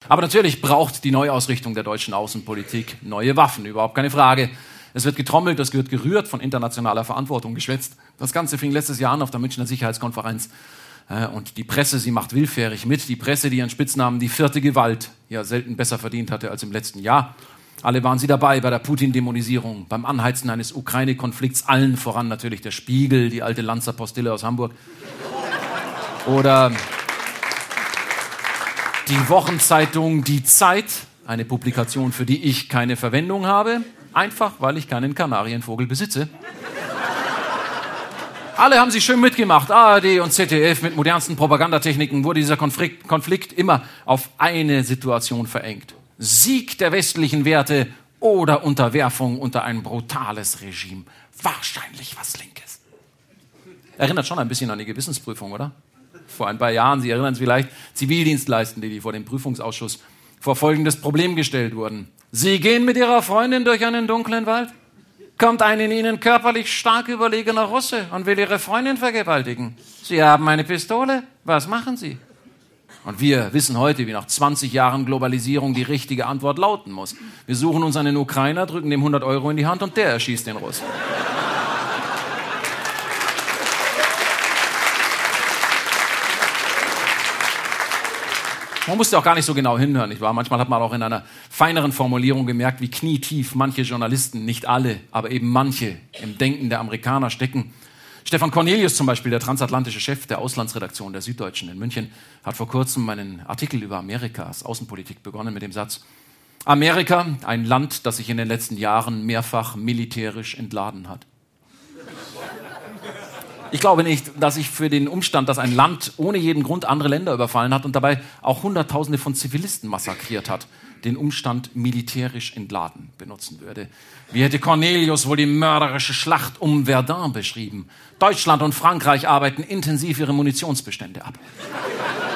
Aber natürlich braucht die Neuausrichtung der deutschen Außenpolitik neue Waffen, überhaupt keine Frage. Es wird getrommelt, es wird gerührt, von internationaler Verantwortung geschwätzt. Das Ganze fing letztes Jahr an auf der Münchner Sicherheitskonferenz. Und die Presse, sie macht willfährig mit. Die Presse, die ihren Spitznamen die vierte Gewalt ja selten besser verdient hatte als im letzten Jahr. Alle waren sie dabei bei der Putin-Dämonisierung, beim Anheizen eines Ukraine-Konflikts, allen voran natürlich der Spiegel, die alte Lanzer-Postille aus Hamburg. Oder die Wochenzeitung Die Zeit, eine Publikation, für die ich keine Verwendung habe, einfach weil ich keinen Kanarienvogel besitze. Alle haben sich schön mitgemacht, ARD und ZDF, mit modernsten Propagandatechniken wurde dieser Konflikt immer auf eine Situation verengt. Sieg der westlichen Werte oder Unterwerfung unter ein brutales Regime. Wahrscheinlich was Linkes. Erinnert schon ein bisschen an die Gewissensprüfung, oder? Vor ein paar Jahren, Sie erinnern sich vielleicht, Zivildienstleistende, die vor dem Prüfungsausschuss vor folgendes Problem gestellt wurden. Sie gehen mit Ihrer Freundin durch einen dunklen Wald, kommt ein in Ihnen körperlich stark überlegener Russe und will Ihre Freundin vergewaltigen. Sie haben eine Pistole, was machen Sie? Und wir wissen heute, wie nach 20 Jahren Globalisierung die richtige Antwort lauten muss. Wir suchen uns einen Ukrainer, drücken dem 100 Euro in die Hand und der erschießt den Russen. Man musste auch gar nicht so genau hinhören, nicht wahr? Manchmal hat man auch in einer feineren Formulierung gemerkt, wie knietief manche Journalisten, nicht alle, aber eben manche, im Denken der Amerikaner stecken. Stefan Cornelius zum Beispiel, der transatlantische Chef der Auslandsredaktion der Süddeutschen in München, hat vor kurzem einen Artikel über Amerikas Außenpolitik begonnen mit dem Satz: Amerika, ein Land, das sich in den letzten Jahren mehrfach militärisch entladen hat. Ich glaube nicht, dass ich für den Umstand, dass ein Land ohne jeden Grund andere Länder überfallen hat und dabei auch Hunderttausende von Zivilisten massakriert hat, den Umstand militärisch entladen benutzen würde. Wie hätte Cornelius wohl die mörderische Schlacht um Verdun beschrieben? Deutschland und Frankreich arbeiten intensiv ihre Munitionsbestände ab.